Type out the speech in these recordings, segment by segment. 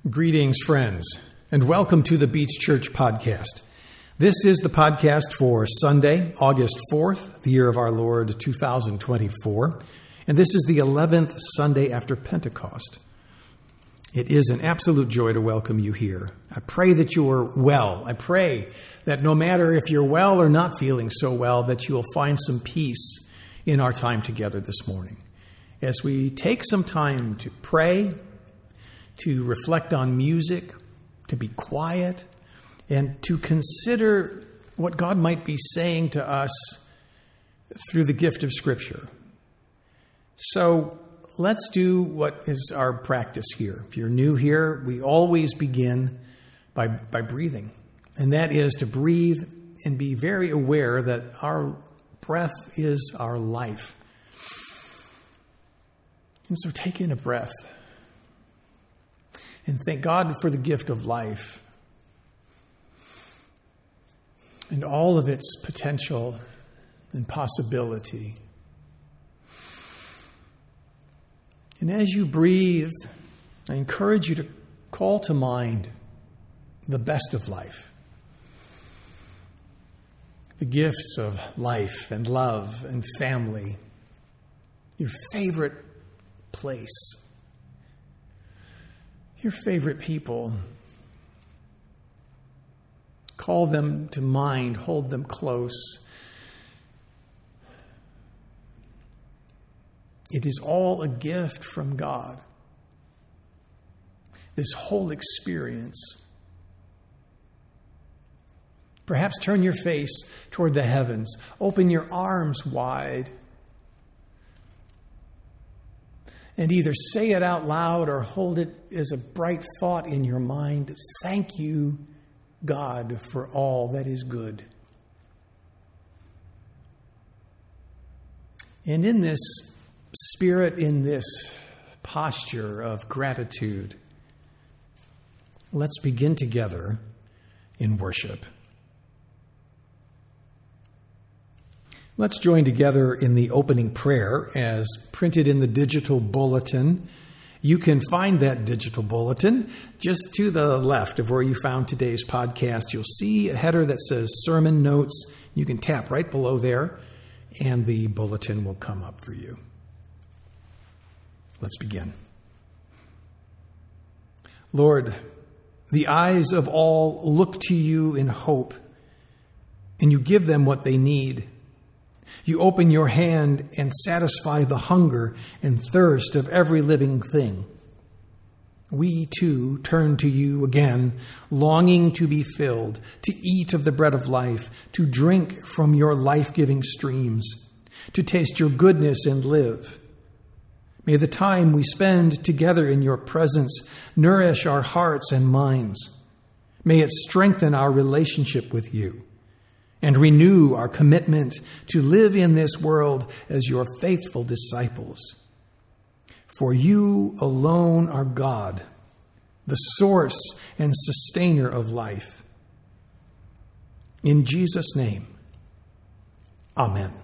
Greetings, friends, and welcome to the Beach Church Podcast. This is the podcast for Sunday, August 4th, the year of our Lord 2024, and this is the 11th Sunday after Pentecost. It is an absolute joy to welcome you here. I pray that you are well. I pray that no matter if you're well or not feeling so well, that you will find some peace in our time together this morning. As we take some time to pray, to reflect on music, to be quiet, and to consider what God might be saying to us through the gift of Scripture. So let's do what is our practice here. If you're new here, we always begin by breathing. And that is to breathe and be very aware that our breath is our life. And so take in a breath. And thank God for the gift of life and all of its potential and possibility. And as you breathe, I encourage you to call to mind the best of life, the gifts of life and love and family, your favorite place, your favorite people. Call them to mind, hold them close. It is all a gift from God. This whole experience. Perhaps turn your face toward the heavens. Open your arms wide. And either say it out loud or hold it as a bright thought in your mind. Thank you, God, for all that is good. And in this spirit, in this posture of gratitude, let's begin together in worship. Let's join together in the opening prayer as printed in the digital bulletin. You can find that digital bulletin just to the left of where you found today's podcast. You'll see a header that says Sermon Notes. You can tap right below there, and the bulletin will come up for you. Let's begin. Lord, the eyes of all look to you in hope, and you give them what they need. You open your hand and satisfy the hunger and thirst of every living thing. We, too, turn to you again, longing to be filled, to eat of the bread of life, to drink from your life-giving streams, to taste your goodness and live. May the time we spend together in your presence nourish our hearts and minds. May it strengthen our relationship with you and renew our commitment to live in this world as your faithful disciples. For you alone are God, the source and sustainer of life. In Jesus' name, amen.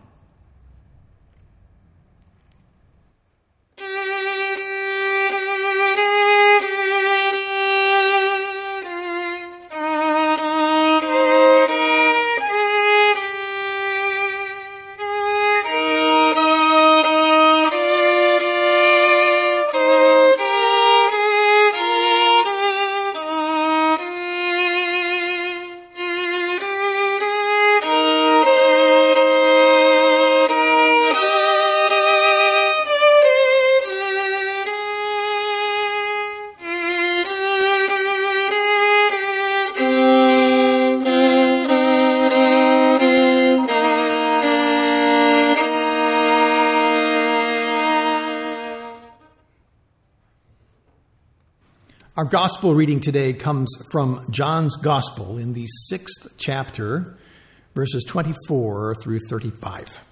Our gospel reading today comes from John's Gospel in the 6th chapter, verses 24 through 35.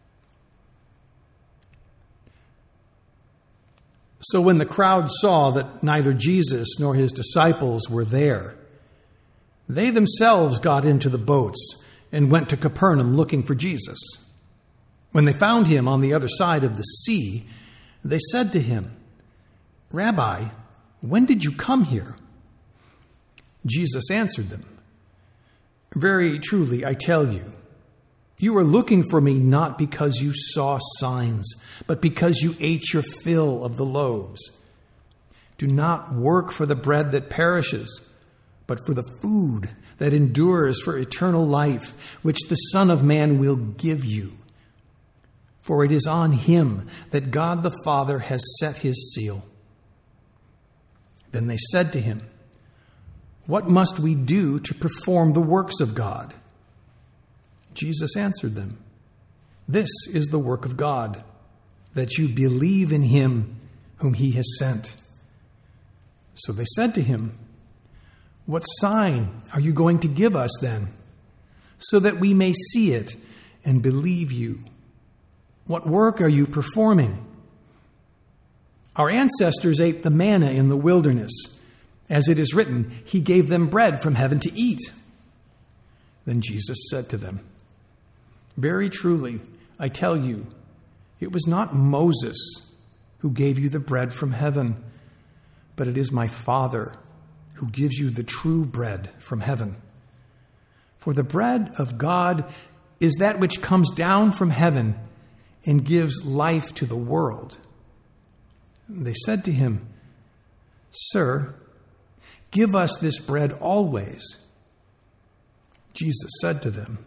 So when the crowd saw that neither Jesus nor his disciples were there, they themselves got into the boats and went to Capernaum looking for Jesus. When they found him on the other side of the sea, they said to him, "Rabbi, "When did you come here?" Jesus answered them, "Very truly, I tell you, you are looking for me not because you saw signs, but because you ate your fill of the loaves. Do not work for the bread that perishes, but for the food that endures for eternal life, which the Son of Man will give you. For it is on him that God the Father has set his seal." Then they said to him, "What must we do to perform the works of God?" Jesus answered them, "This is the work of God, that you believe in him whom he has sent." So they said to him, "What sign are you going to give us then, so that we may see it and believe you? What work are you performing? Our ancestors ate the manna in the wilderness. As it is written, he gave them bread from heaven to eat." Then Jesus said to them, "Very truly, I tell you, it was not Moses who gave you the bread from heaven, but it is my Father who gives you the true bread from heaven. For the bread of God is that which comes down from heaven and gives life to the world." They said to him, "Sir, give us this bread always." Jesus said to them,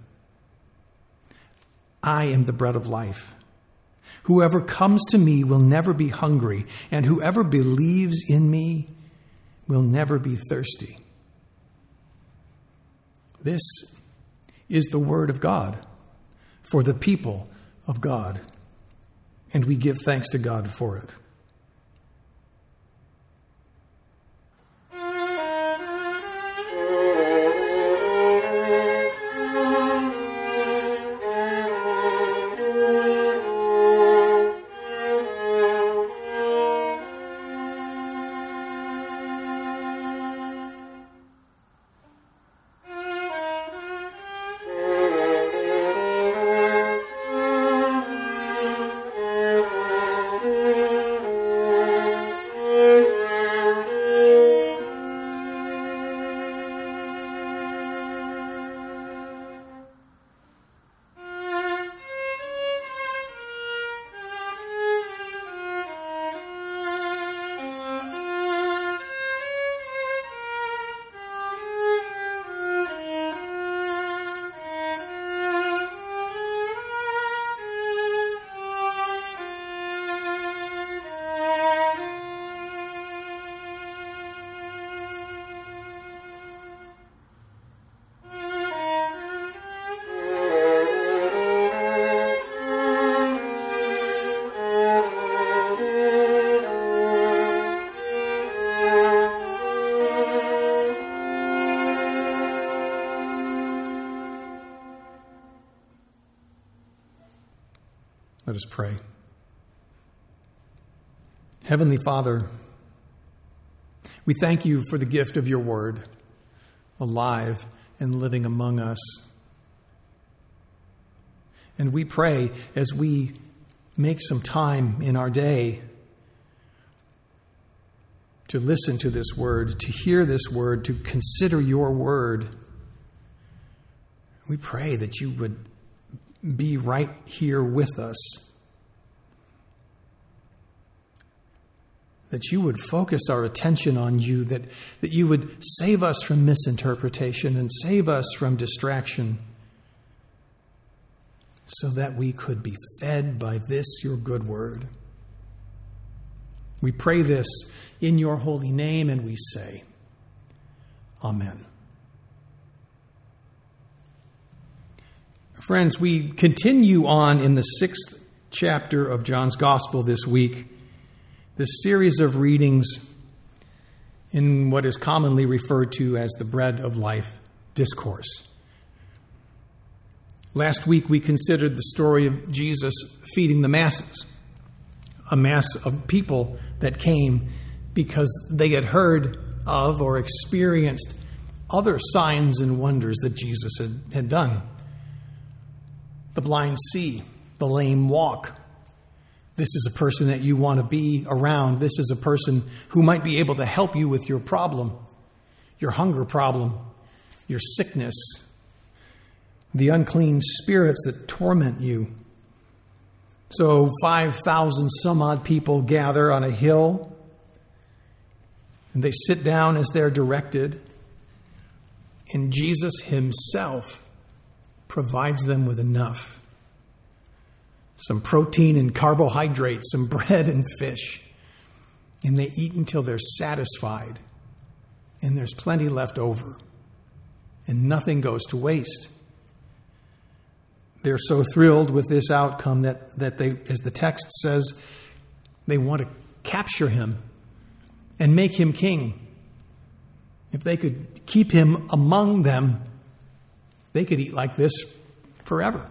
"I am the bread of life. Whoever comes to me will never be hungry, and whoever believes in me will never be thirsty." This is the word of God for the people of God, and we give thanks to God for it. Let us pray. Heavenly Father, we thank you for the gift of your word, alive and living among us. And we pray as we make some time in our day to listen to this word, to hear this word, to consider your word, we pray that you would be right here with us, that you would focus our attention on you, that you would save us from misinterpretation and save us from distraction, so that we could be fed by this, your good word. We pray this in your holy name, and we say, Amen. Friends, we continue on in the 6th chapter of John's Gospel this week, this series of readings in what is commonly referred to as the Bread of Life discourse. Last week we considered the story of Jesus feeding the masses, a mass of people that came because they had heard of or experienced other signs and wonders that Jesus had done. The blind see, the lame walk, This is a person that you want to be around. This is a person who might be able to help you with your problem, your hunger problem, your sickness, the unclean spirits that torment you. So 5,000 some odd people gather on a hill, and they sit down as they're directed, and Jesus himself provides them with enough. Some protein and carbohydrates, some bread and fish. And they eat until they're satisfied. And there's plenty left over. And nothing goes to waste. They're so thrilled with this outcome that they, as the text says, they want to capture him and make him king. If they could keep him among them, they could eat like this forever.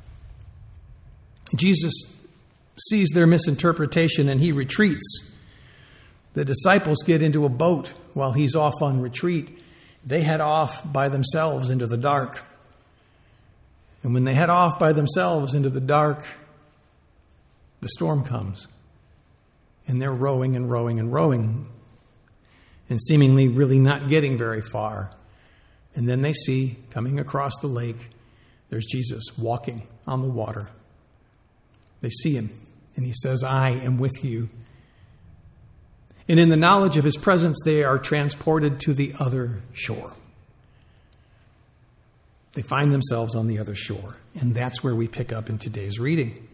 Jesus sees their misinterpretation and he retreats. The disciples get into a boat while he's off on retreat. They head off by themselves into the dark. And when they head off by themselves into the dark, the storm comes. And they're rowing and rowing and rowing, and seemingly really not getting very far. And then they see, coming across the lake, there's Jesus walking on the water. They see him, and he says, I am with you. And in the knowledge of his presence, they are transported to the other shore. They find themselves on the other shore, and that's where we pick up in today's reading.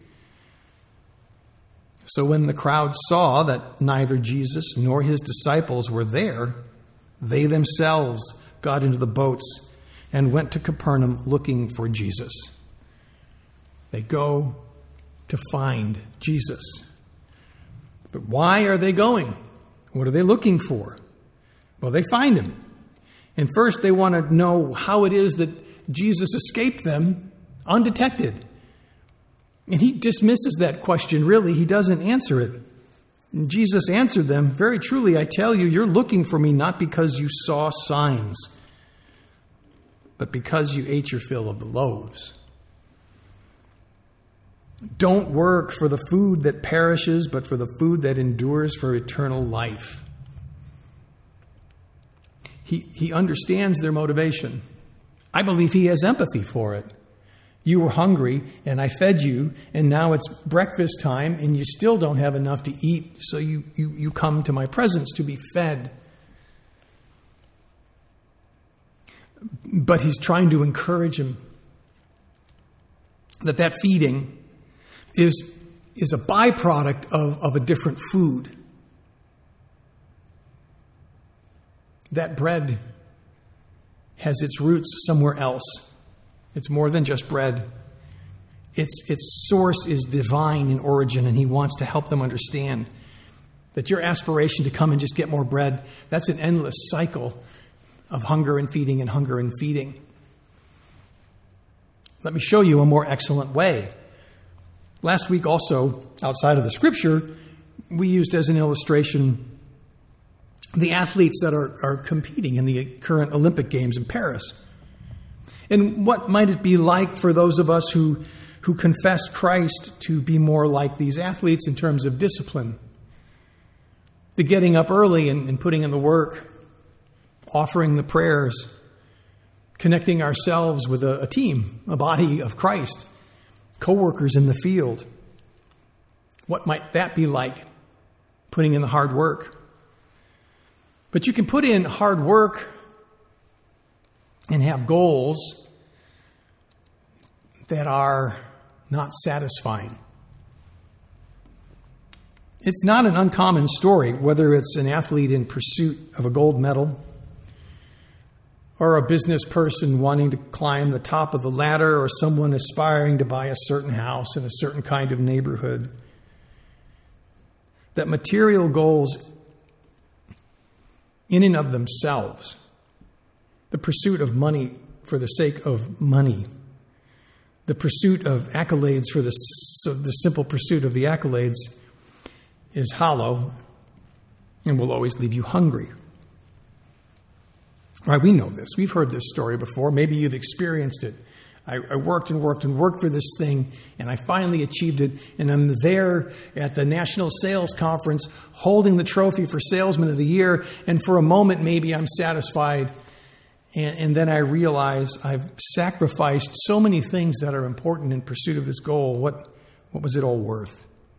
So when the crowd saw that neither Jesus nor his disciples were there, they themselves got into the boats and went to Capernaum looking for Jesus. They go to find Jesus. But why are they going? What are they looking for? Well, they find him. And first they want to know how it is that Jesus escaped them undetected. And he dismisses that question, really. He doesn't answer it. And Jesus answered them, very truly, I tell you, you're looking for me not because you saw signs, but because you ate your fill of the loaves. Don't work for the food that perishes, but for the food that endures for eternal life. He understands their motivation. I believe he has empathy for it. You were hungry, and I fed you, and now it's breakfast time, and you still don't have enough to eat, so you come to my presence to be fed. But he's trying to encourage him that feeding is a byproduct of a different food. That bread has its roots somewhere else. It's more than just bread. Its source is divine in origin, and he wants to help them understand that your aspiration to come and just get more bread, that's an endless cycle of hunger and feeding and hunger and feeding. Let me show you a more excellent way. Last week also, outside of the scripture, we used as an illustration the athletes that are competing in the current Olympic Games in Paris. And what might it be like for those of us who confess Christ to be more like these athletes in terms of discipline? The getting up early and putting in the work, offering the prayers, connecting ourselves with a team, a body of Christ, co-workers in the field. What might that be like? Putting in the hard work. But you can put in hard work and have goals that are not satisfying. It's not an uncommon story, whether it's an athlete in pursuit of a gold medal or a business person wanting to climb the top of the ladder or someone aspiring to buy a certain house in a certain kind of neighborhood. That material goals in and of themselves, the pursuit of money for the sake of money, the pursuit of accolades for the simple pursuit of the accolades is hollow and will always leave you hungry. Right, we know this. We've heard this story before. Maybe you've experienced it. I worked and worked and worked for this thing, and I finally achieved it. And I'm there at the National Sales Conference holding the trophy for Salesman of the Year. And for a moment, maybe I'm satisfied. And then I realize I've sacrificed so many things that are important in pursuit of this goal. What was it all worth?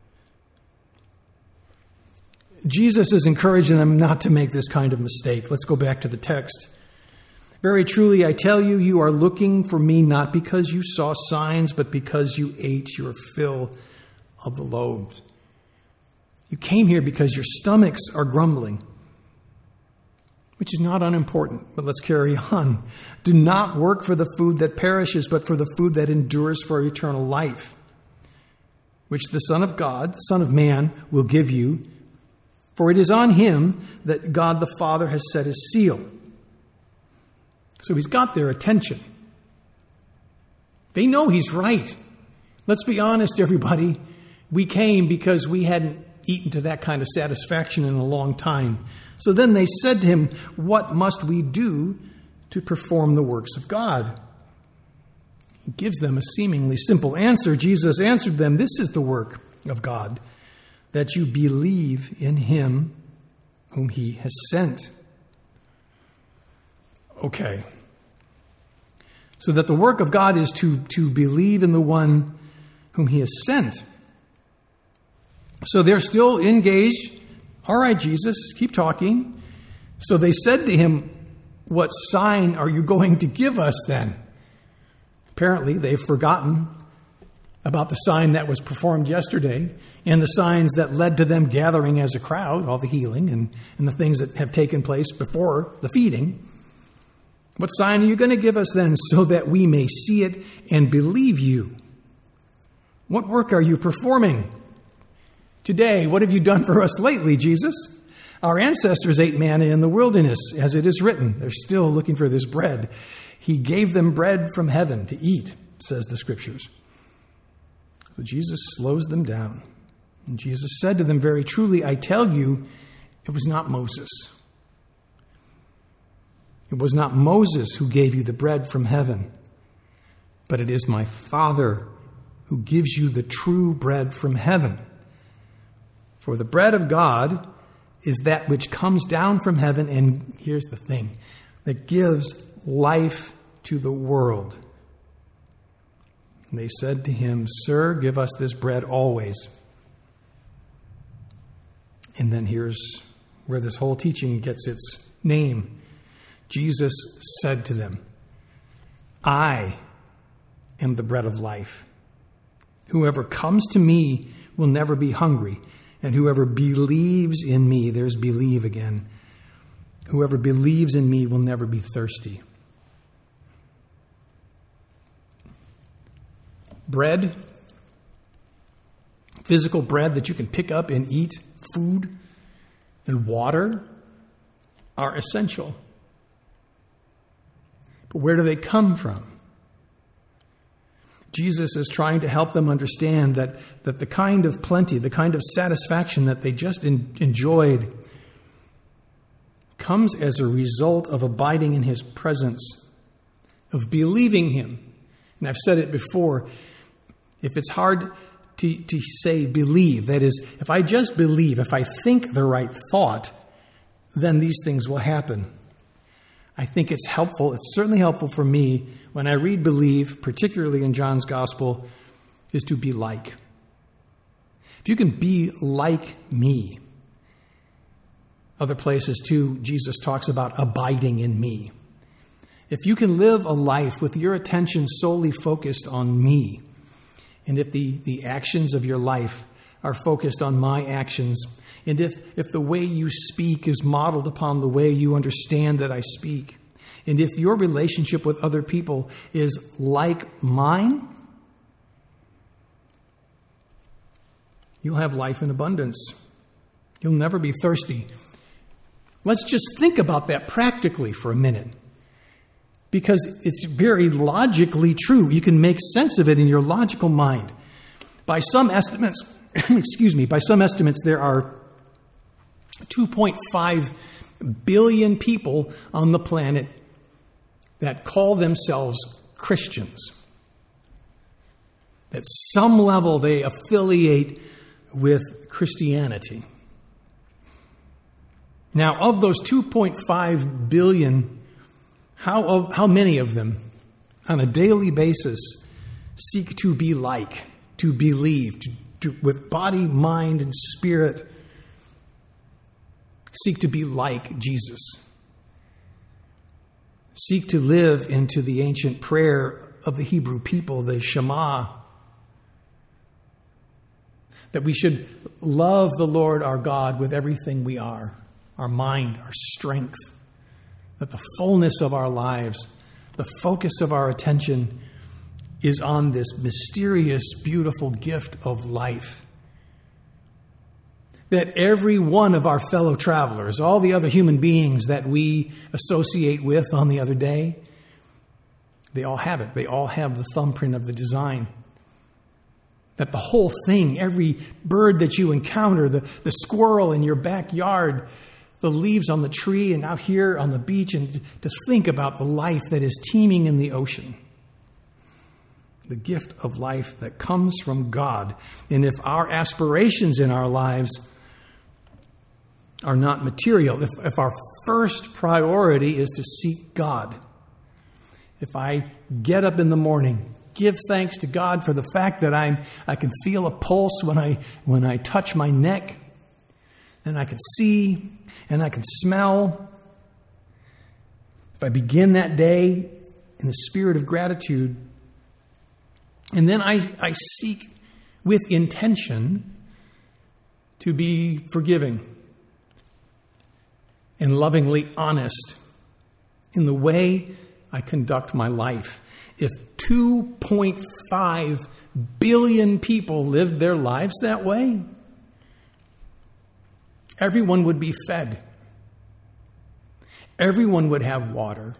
Jesus is encouraging them not to make this kind of mistake. Let's go back to the text. Very truly, I tell you, you are looking for me not because you saw signs, but because you ate your fill of the loaves. You came here because your stomachs are grumbling, which is not unimportant, but let's carry on. Do not work for the food that perishes, but for the food that endures for eternal life, which the Son of God, the Son of Man, will give you. For it is on him that God the Father has set his seal. So he's got their attention. They know he's right. Let's be honest, everybody. We came because we hadn't eaten to that kind of satisfaction in a long time. So then they said to him, what must we do to perform the works of God? He gives them a seemingly simple answer. Jesus answered them, this is the work of God, that you believe in him whom he has sent. Okay. So that the work of God is to believe in the one whom he has sent. So they're still engaged. All right, Jesus, keep talking. So they said to him, what sign are you going to give us then? Apparently, they've forgotten about the sign that was performed yesterday and the signs that led to them gathering as a crowd, all the healing and the things that have taken place before the feeding. What sign are you going to give us then so that we may see it and believe you? What work are you performing today? What have you done for us lately, Jesus? Our ancestors ate manna in the wilderness, as it is written. They're still looking for this bread. He gave them bread from heaven to eat, says the Scriptures. So Jesus slows them down. And Jesus said to them, very truly, I tell you, it was not Moses. It was not Moses who gave you the bread from heaven, but it is my Father who gives you the true bread from heaven. For the bread of God is that which comes down from heaven, and here's the thing, that gives life to the world. And they said to him, Sir, give us this bread always. And then here's where this whole teaching gets its name. Jesus said to them, I am the bread of life. Whoever comes to me will never be hungry, and whoever believes in me, there's believe again, whoever believes in me will never be thirsty. Bread, physical bread that you can pick up and eat, food and water are essential. But where do they come from? Jesus is trying to help them understand that the kind of plenty, the kind of satisfaction that they just enjoyed comes as a result of abiding in his presence, of believing him. And I've said it before, if it's hard to say believe, that is, if I just believe, if I think the right thought, then these things will happen. I think it's helpful, it's certainly helpful for me when I read believe, particularly in John's Gospel, is to be like. If you can be like me. Other places too, Jesus talks about abiding in me. If you can live a life with your attention solely focused on me, and if the actions of your life are focused on my actions, and if the way you speak is modeled upon the way you understand that I speak, and if your relationship with other people is like mine, you'll have life in abundance. You'll never be thirsty. Let's just think about that practically for a minute, because it's very logically true. You can make sense of it in your logical mind. By some estimates, there are 2.5 billion people on the planet that call themselves Christians. At some level, they affiliate with Christianity. Now, of those 2.5 billion, how many of them on a daily basis seek to be like, to believe, with body, mind, and spirit, seek to be like Jesus? Seek to live into the ancient prayer of the Hebrew people, the Shema, that we should love the Lord our God with everything we are, our mind, our strength, that the fullness of our lives, the focus of our attention is on this mysterious, beautiful gift of life. That every one of our fellow travelers, all the other human beings that we associate with on the other day, they all have it. They all have the thumbprint of the design. That the whole thing, every bird that you encounter, the squirrel in your backyard, the leaves on the tree and out here on the beach, and to think about the life that is teeming in the ocean. The gift of life that comes from God. And if our aspirations in our lives are not material, if our first priority is to seek God, if I get up in the morning, give thanks to God for the fact that I can feel a pulse when I touch my neck, and I can see and I can smell. If I begin that day in the spirit of gratitude, and then I seek with intention to be forgiving and lovingly honest in the way I conduct my life. If 2.5 billion people lived their lives that way, everyone would be fed. Everyone would have water.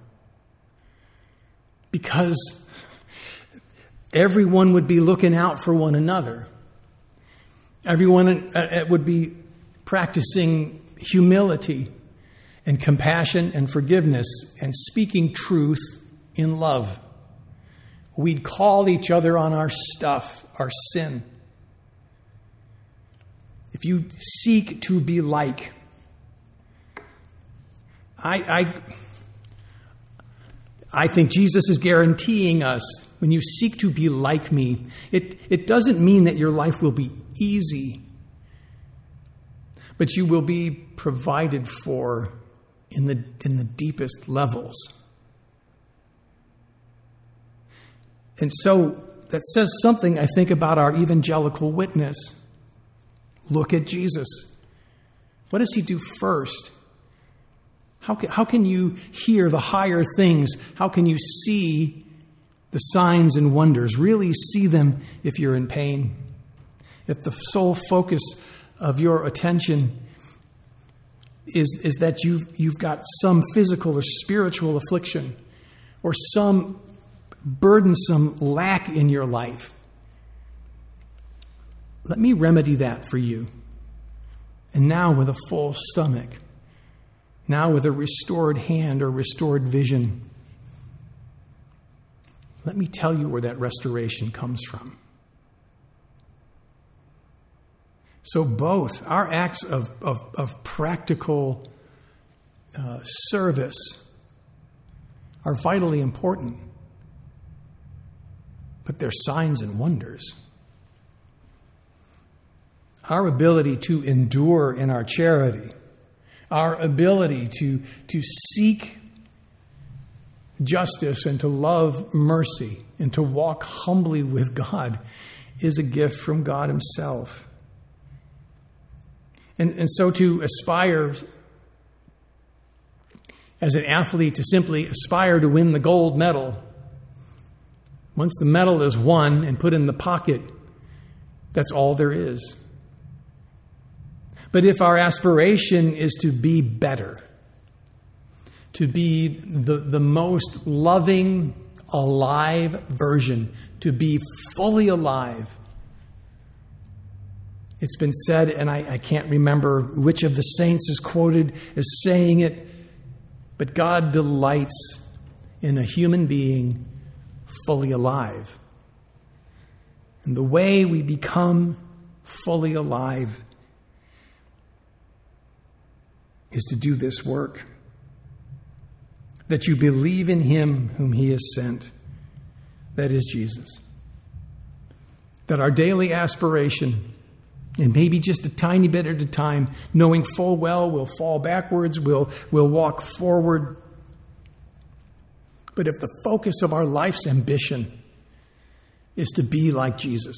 Because everyone would be looking out for one another. Everyone would be practicing humility and compassion and forgiveness and speaking truth in love. We'd call each other on our stuff, our sin. If you seek to be like, I think Jesus is guaranteeing us, when you seek to be like me, it doesn't mean that your life will be easy, but you will be provided for in the deepest levels. And so that says something, I think, about our evangelical witness. Look at Jesus. What does he do first? How can you hear the higher things? How can you see the signs and wonders? Really see them if you're in pain. If the sole focus of your attention is that you've got some physical or spiritual affliction or some burdensome lack in your life, let me remedy that for you. And now with a full stomach, now with a restored hand or restored vision, let me tell you where that restoration comes from. So both our acts of practical service are vitally important, but they're signs and wonders. Our ability to endure in our charity, our ability to seek justice and to love mercy and to walk humbly with God is a gift from God himself. And so to aspire as an athlete, to simply aspire to win the gold medal, once the medal is won and put in the pocket, that's all there is. But if our aspiration is to be better, to be the most loving, alive version, to be fully alive, it's been said, and I can't remember which of the saints is quoted as saying it, but God delights in a human being fully alive. And the way we become fully alive is to do this work. That you believe in him whom he has sent. That is Jesus. That our daily aspiration, and maybe just a tiny bit at a time, knowing full well we'll fall backwards, we'll walk forward. But if the focus of our life's ambition is to be like Jesus,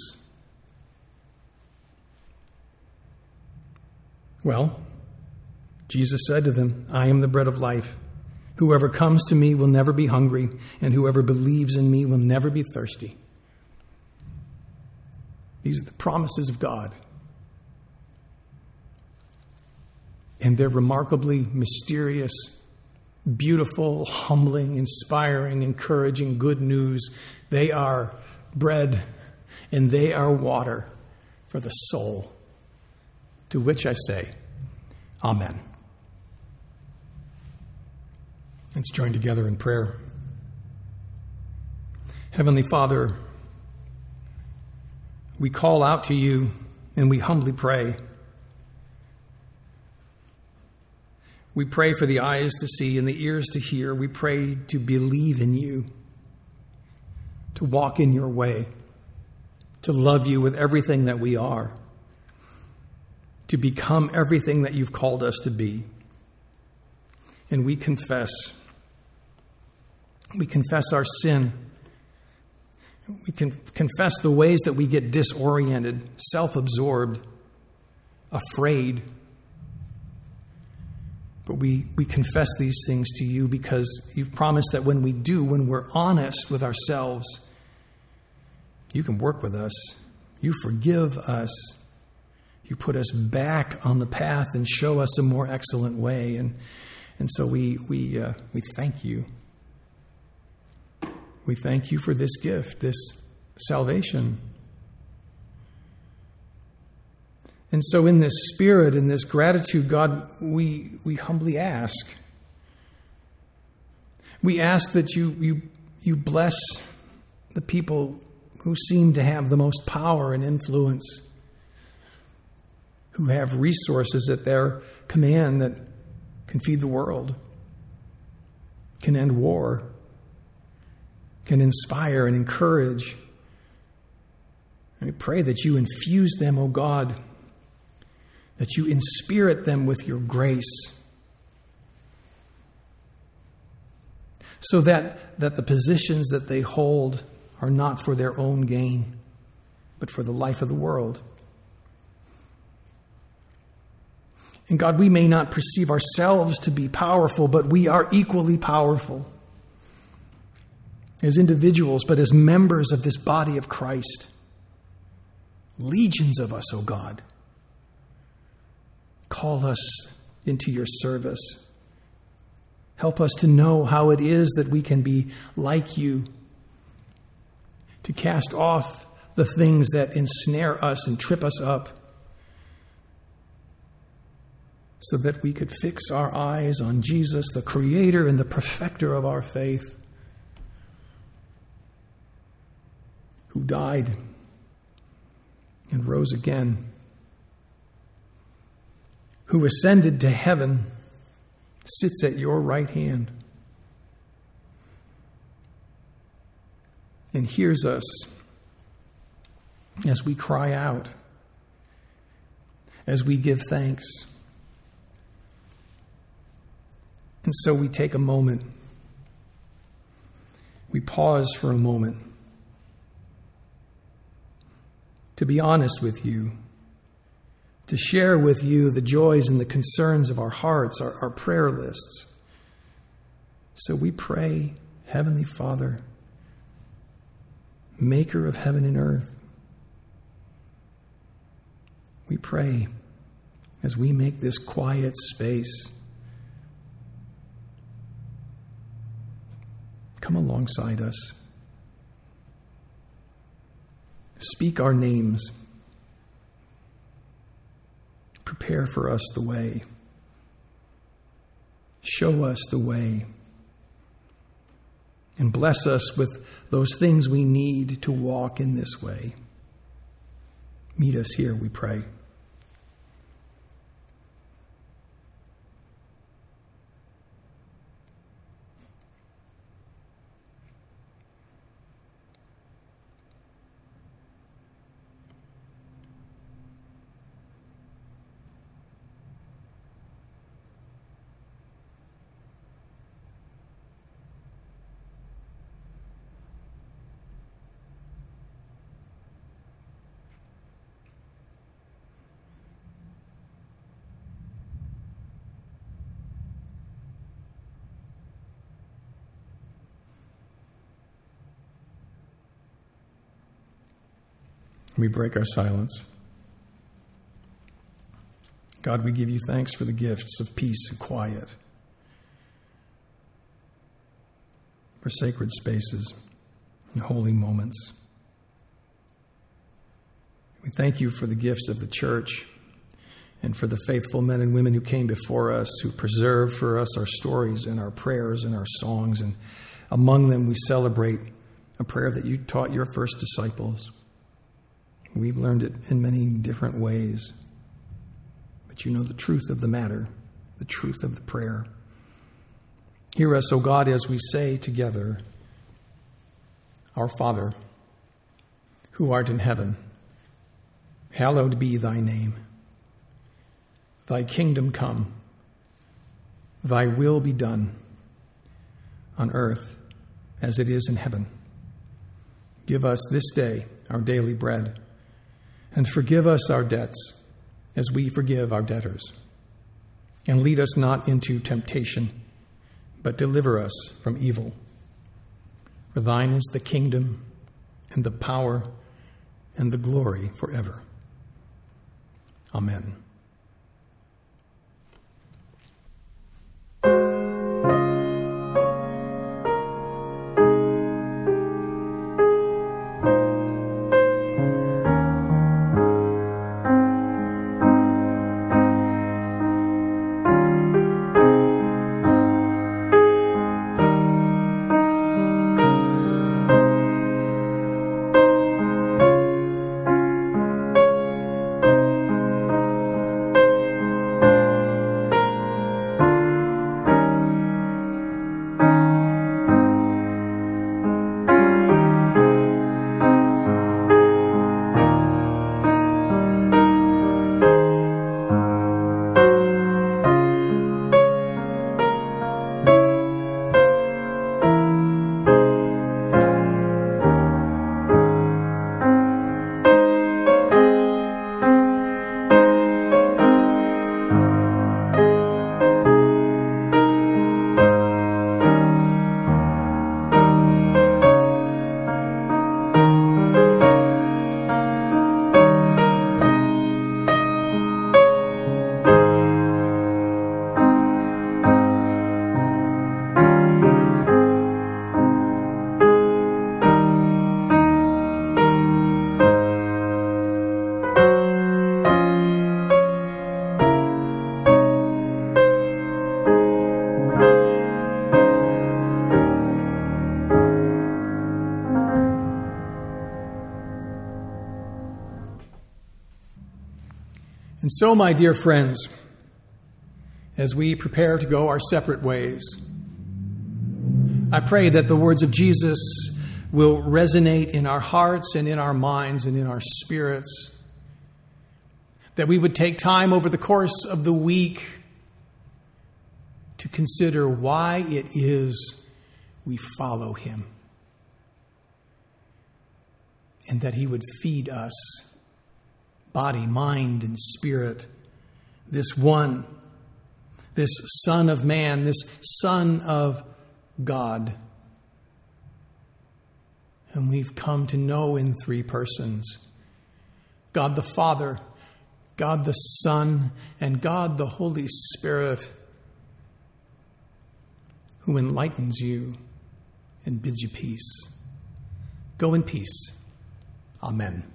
well, Jesus said to them, I am the bread of life. Whoever comes to me will never be hungry, and whoever believes in me will never be thirsty. These are the promises of God. And they're remarkably mysterious, beautiful, humbling, inspiring, encouraging, good news. They are bread and they are water for the soul. To which I say, Amen. Let's join together in prayer. Heavenly Father, we call out to you and we humbly pray. We pray for the eyes to see and the ears to hear. We pray to believe in you, to walk in your way, to love you with everything that we are, to become everything that you've called us to be. And we confess our sin. We can confess the ways that we get disoriented, self-absorbed, afraid. But we confess these things to you because you've promised that when we do, when we're honest with ourselves, you can work with us. You forgive us. You put us back on the path and show us a more excellent way. And so we thank you. We thank you for this gift, this salvation. And so in this spirit, in this gratitude, God, we humbly ask. We ask that you bless the people who seem to have the most power and influence, who have resources at their command that can feed the world, can end war, can inspire and encourage. And we pray that you infuse them, O God, that you inspirit them with your grace, so that the positions that they hold are not for their own gain, but for the life of the world. And God, we may not perceive ourselves to be powerful, but we are equally powerful as individuals, but as members of this body of Christ. Legions of us, O God. Call us into your service. Help us to know how it is that we can be like you, to cast off the things that ensnare us and trip us up, so that we could fix our eyes on Jesus, the creator and the perfecter of our faith, who died and rose again, who ascended to heaven, sits at your right hand, and hears us as we cry out, as we give thanks. And so we take a moment. We pause for a moment to be honest with you, to share with you the joys and the concerns of our hearts, our prayer lists. So we pray, Heavenly Father, maker of heaven and earth, we pray as we make this quiet space, come alongside us. Speak our names. Prepare for us the way. Show us the way. And bless us with those things we need to walk in this way. Meet us here, we pray. We break our silence. God, we give you thanks for the gifts of peace and quiet, for sacred spaces and holy moments. We thank you for the gifts of the church and for the faithful men and women who came before us, who preserved for us our stories and our prayers and our songs. And among them, we celebrate a prayer that you taught your first disciples. We've learned it in many different ways, but you know the truth of the matter, the truth of the prayer. Hear us, O God, as we say together, Our Father, who art in heaven, hallowed be thy name. Thy kingdom come, thy will be done, on earth as it is in heaven. Give us this day our daily bread, and forgive us our debts as we forgive our debtors. And lead us not into temptation, but deliver us from evil. For thine is the kingdom and the power and the glory forever. Amen. And so, my dear friends, as we prepare to go our separate ways, I pray that the words of Jesus will resonate in our hearts and in our minds and in our spirits, that we would take time over the course of the week to consider why it is we follow him, and that he would feed us, body, mind, and spirit, this one, this Son of Man, this Son of God, whom we've come to know in three persons: God the Father, God the Son, and God the Holy Spirit, who enlightens you and bids you peace. Go in peace. Amen.